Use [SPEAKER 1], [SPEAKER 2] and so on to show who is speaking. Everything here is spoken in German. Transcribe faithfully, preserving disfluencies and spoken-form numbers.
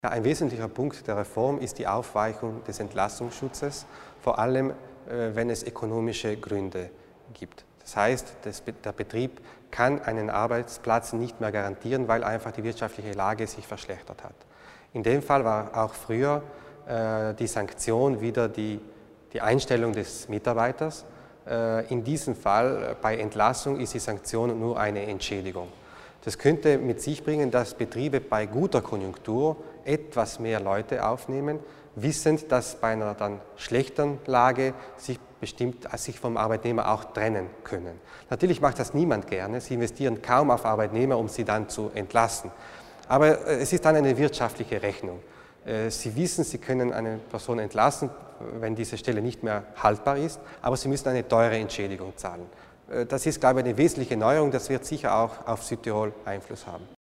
[SPEAKER 1] Ja, ein wesentlicher Punkt der Reform ist die Aufweichung des Entlastungsschutzes, vor allem äh, wenn es ökonomische Gründe gibt. Das heißt, das, der Betrieb kann einen Arbeitsplatz nicht mehr garantieren, weil einfach die wirtschaftliche Lage sich verschlechtert hat. In dem Fall war auch früher äh, die Sanktion wieder die, die Einstellung des Mitarbeiters. Äh, in diesem Fall äh, bei Entlassung ist die Sanktion nur eine Entschädigung. Das könnte mit sich bringen, dass Betriebe bei guter Konjunktur etwas mehr Leute aufnehmen, wissend, dass bei einer dann schlechten Lage sich bestimmt sich vom Arbeitnehmer auch trennen können. Natürlich macht das niemand gerne. Sie investieren kaum auf Arbeitnehmer, um sie dann zu entlassen. Aber es ist dann eine wirtschaftliche Rechnung. Sie wissen, Sie können eine Person entlassen, wenn diese Stelle nicht mehr haltbar ist, aber Sie müssen eine teure Entschädigung zahlen. Das ist, glaube ich, eine wesentliche Neuerung. Das wird sicher auch auf Südtirol Einfluss haben.